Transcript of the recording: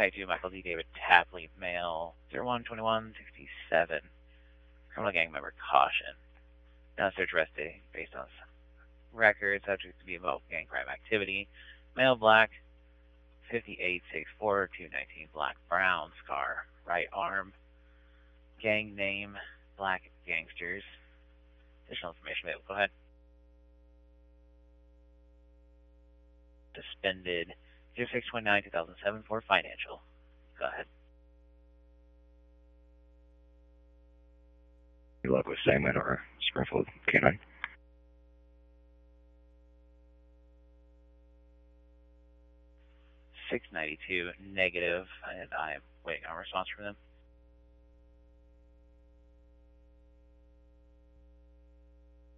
Type 2, Michael D. David Tapley, male, 01/21/67. Criminal gang member, caution. Now search arresting based on records, subject to be involved in gang crime activity. Male, black, 58/64, 219, black, brown, scar, right arm. Gang name, Black Gangsters. Additional information available. Go ahead. Suspended 06/29/2007 for financial. Go ahead. Any luck with Simon or Springfield K9? -692, negative, and I am waiting on a response from them.